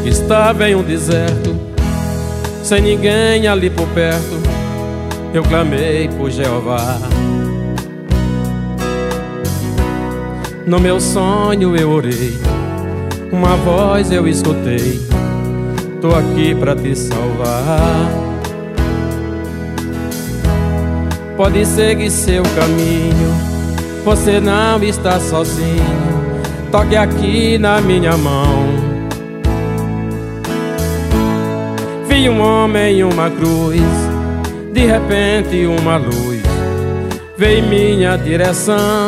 que estava em um deserto, sem ninguém ali por perto, eu clamei por Jeová. No meu sonho eu orei, uma voz eu escutei: tô aqui pra te salvar. Pode seguir seu caminho, você não está sozinho. Toque aqui na minha mão. Vi um homem em uma cruz, de repente uma luz veio em minha direção.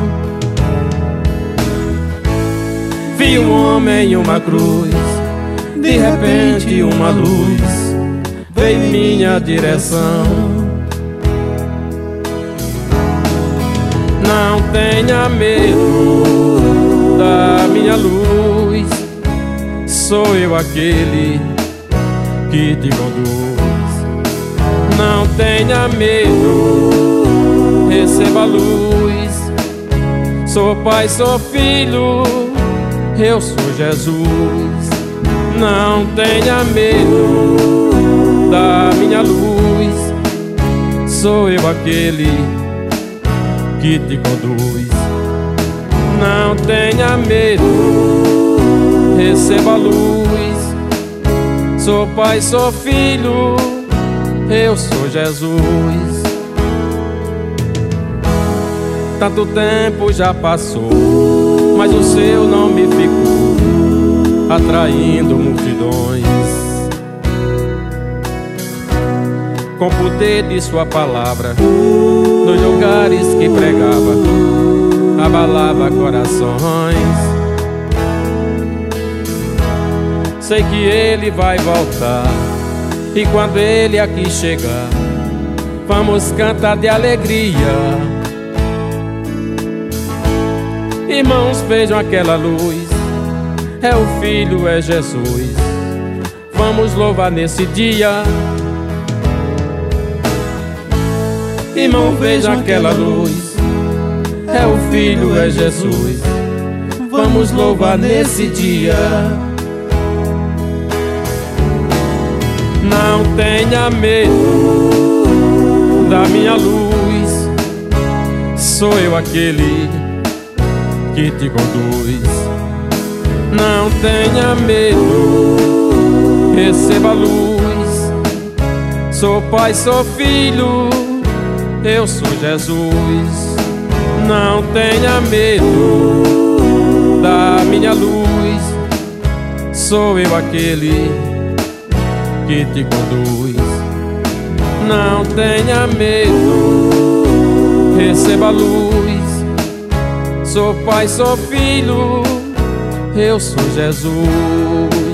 Vi um homem em uma cruz, de repente uma luz veio em minha direção. Não tenha medo da minha luz, sou eu aquele que te conduz. Não tenha medo, receba a luz. Sou pai, sou filho, eu sou Jesus. Não tenha medo da minha luz, sou eu aquele que te conduz. Não tenha medo, receba a luz. Sou pai, sou filho, eu sou Jesus. Tanto tempo já passou, mas o seu nome ficou atraindo multidões. Com o poder de sua palavra, nos lugares que pregava, abalava corações. Sei que ele vai voltar, e quando ele aqui chegar, vamos cantar de alegria. Irmãos, vejam aquela luz, é o Filho, é Jesus. Vamos louvar nesse dia. Irmão, veja aquela luz, é o Filho, é Jesus. Vamos louvar nesse dia. Não tenha medo da minha luz, sou eu aquele que te conduz. Não tenha medo, receba a luz. Sou pai, sou filho, eu sou Jesus. Não tenha medo da minha luz, sou eu aquele que te conduz. Não tenha medo, receba a luz. Sou pai, sou filho, eu sou Jesus.